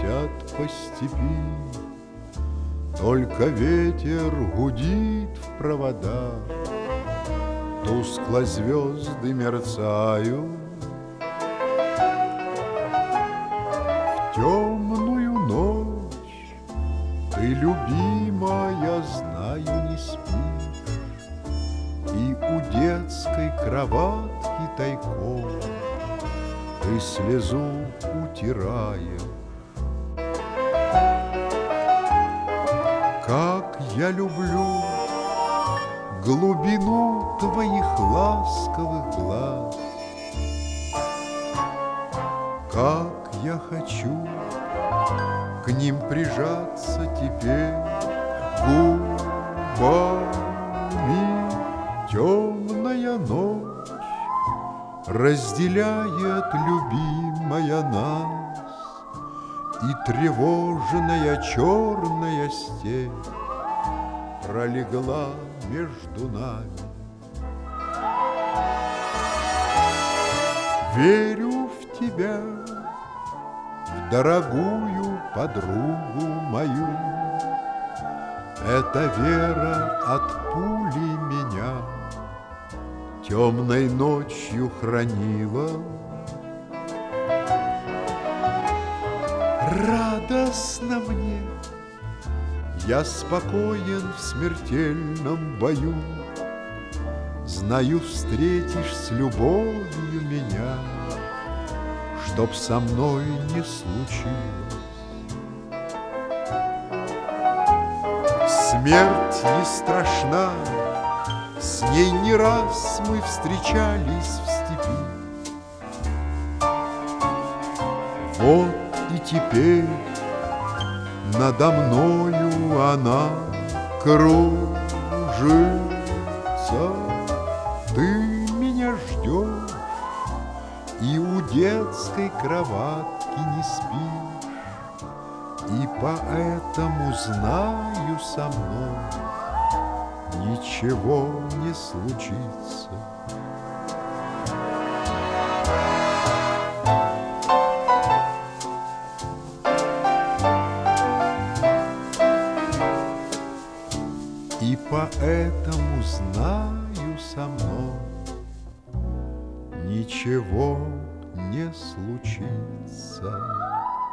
носят по степи. Только ветер гудит в проводах, тускло звезды мерцают. В темную ночь ты, любимая, знаю, не спишь, и у детской кроватки тайком ты слезу утираешь. Как я люблю глубину твоих ласковых глаз, как я хочу к ним прижаться теперь губами. Темная ночь разделяет, любимая, нас, и тревожная черная степь пролегла между нами. Верю в тебя, в дорогую подругу мою. Эта вера от пули меня темной ночью хранила. Радостно мне, я спокоен в смертельном бою. Знаю, встретишь с любовью меня, чтоб со мной не случилось. Смерть не страшна, с ней не раз мы встречались в степи. Вот и теперь надо мною она кружится. Ты меня ждешь и у детской кроватки не спишь, и поэтому знаю, со мной ничего не случится. И поэтому знаю, со мной ничего не случится.